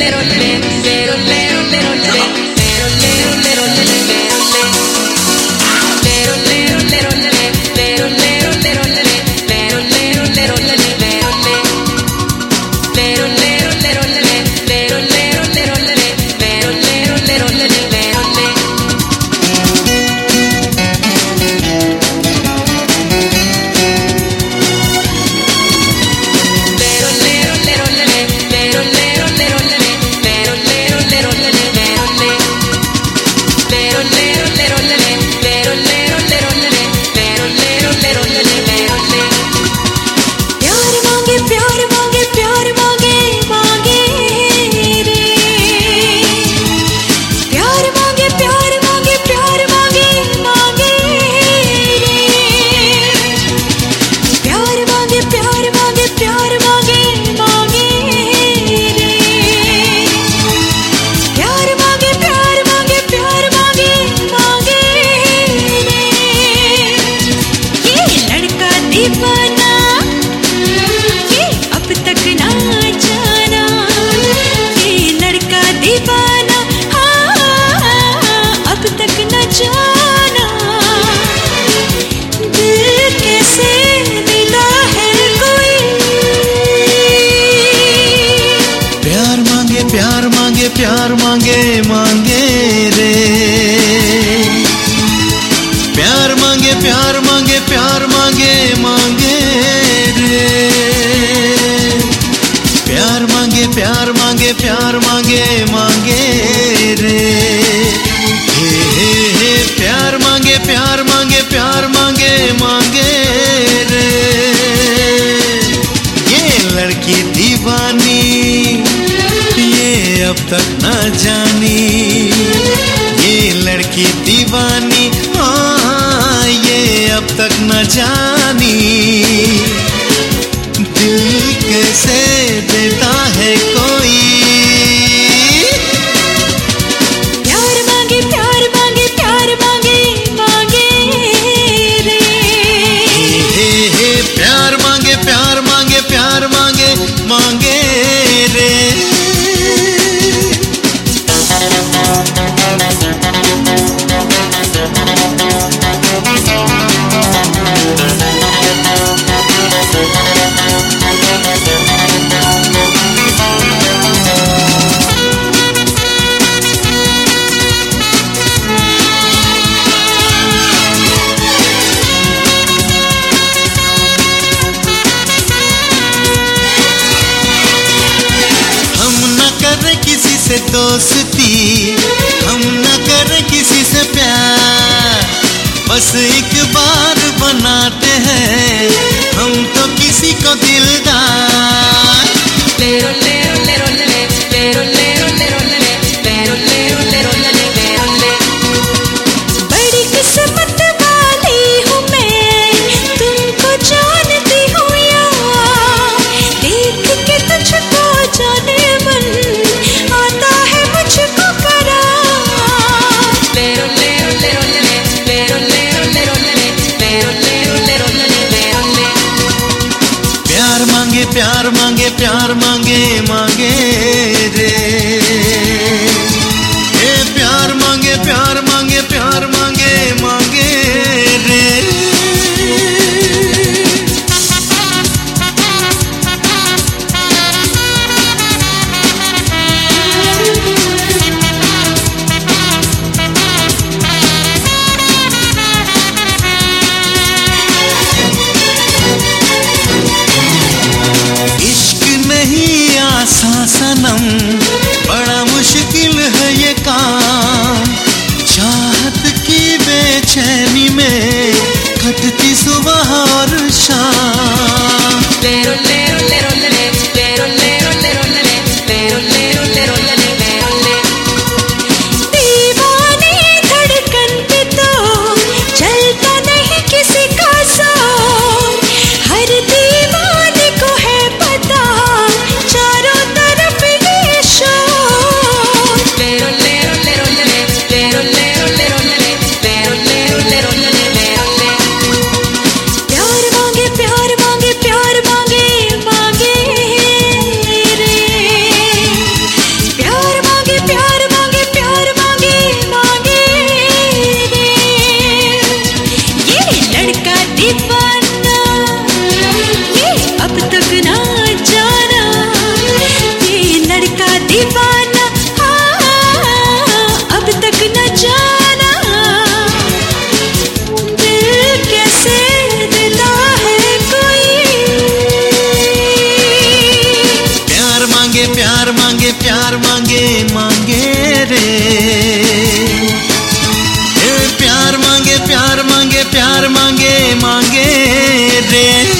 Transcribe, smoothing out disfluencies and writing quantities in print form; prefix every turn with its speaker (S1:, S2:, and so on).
S1: प्यार मांगे मांगे रे, प्यार मांगे प्यार मांगे प्यार मांगे मांगे रे, प्यार मांगे प्यार मांगे प्यार मांगे मांगे रे, हे प्यार मांगे प्यार मांगे प्यार मांगे मांगे रे। ये लड़की दीवानी ये अब तक न जानी, ये लड़की दीवानी हाँ ये अब तक न जानी, दिल कैसे देता है कोई।
S2: प्यार मांगे प्यार मांगे प्यार मांगे मांगे रे,
S1: हे प्यार मांगे प्यार मांगे प्यार मांगे मांगे रे। किसी से दोस्ती हम न करें किसी से प्यार, बस एक बार बनाते हैं हम तो किसी को दिलदार। लेरो लेरो लेरो लेरो लेरो लेरो लेरो लेरो लेरो लेरो ले।
S2: बड़ी किस्मत वाली हूँ मैं तुमको जानती हूँ यार, देख के तुझको जाने मन आता है मुझको करार।
S1: लेरो लेरो लेरो लेरो लेरो लेरो लेरो लेरो लेरो लेरो ले। प्यार मांगे प्यार मांगे प्यार मांगे मांगे रे, ये प्यार मांगे प्यार मांगे प्यार मांगे मांगे रे। आसा सनम बड़ा मुश्किल है ये काम, प्यार मांगे प्यार मांगे प्यार मांगे मांगे रे।